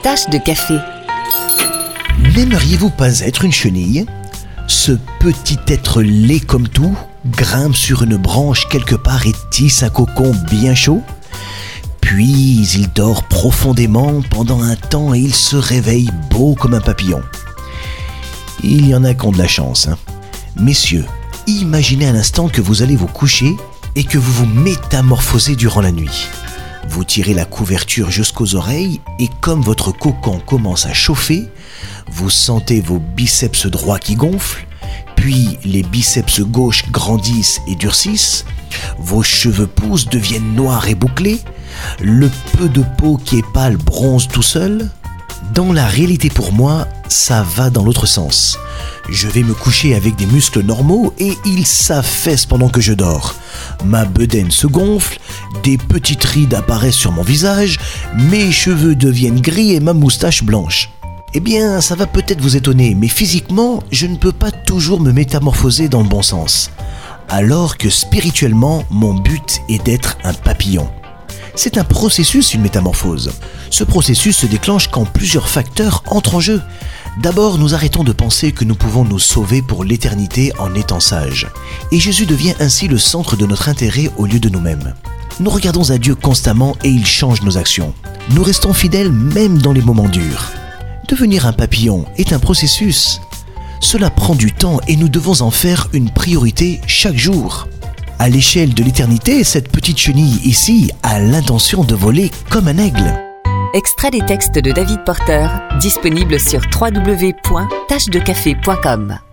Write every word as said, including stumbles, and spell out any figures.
Tache de café. N'aimeriez-vous pas être une chenille ? Ce petit être laid comme tout grimpe sur une branche quelque part et tisse un cocon bien chaud. Puis il dort profondément pendant un temps et il se réveille beau comme un papillon. Il y en a qui ont de la chance, hein. Messieurs, imaginez un instant que vous allez vous coucher et que vous vous métamorphosez durant la nuit. Vous tirez la couverture jusqu'aux oreilles et comme votre cocon commence à chauffer, vous sentez vos biceps droits qui gonflent, puis les biceps gauches grandissent et durcissent, vos cheveux poussent, deviennent noirs et bouclés, le peu de peau qui est pâle bronze tout seul. Dans la réalité pour moi, ça va dans l'autre sens. Je vais me coucher avec des muscles normaux et ils s'affaissent pendant que je dors. Ma bedaine se gonfle, des petites rides apparaissent sur mon visage, mes cheveux deviennent gris et ma moustache blanche. Eh bien, ça va peut-être vous étonner, mais physiquement, je ne peux pas toujours me métamorphoser dans le bon sens. Alors que spirituellement, mon but est d'être un papillon. C'est un processus, une métamorphose. Ce processus se déclenche quand plusieurs facteurs entrent en jeu. D'abord, nous arrêtons de penser que nous pouvons nous sauver pour l'éternité en étant sages. Et Jésus devient ainsi le centre de notre intérêt au lieu de nous-mêmes. Nous regardons à Dieu constamment et il change nos actions. Nous restons fidèles même dans les moments durs. Devenir un papillon est un processus. Cela prend du temps et nous devons en faire une priorité chaque jour. À l'échelle de l'éternité, cette petite chenille ici a l'intention de voler comme un aigle. Extrait des textes de David Porter, disponible sur w w w point tache de café point com.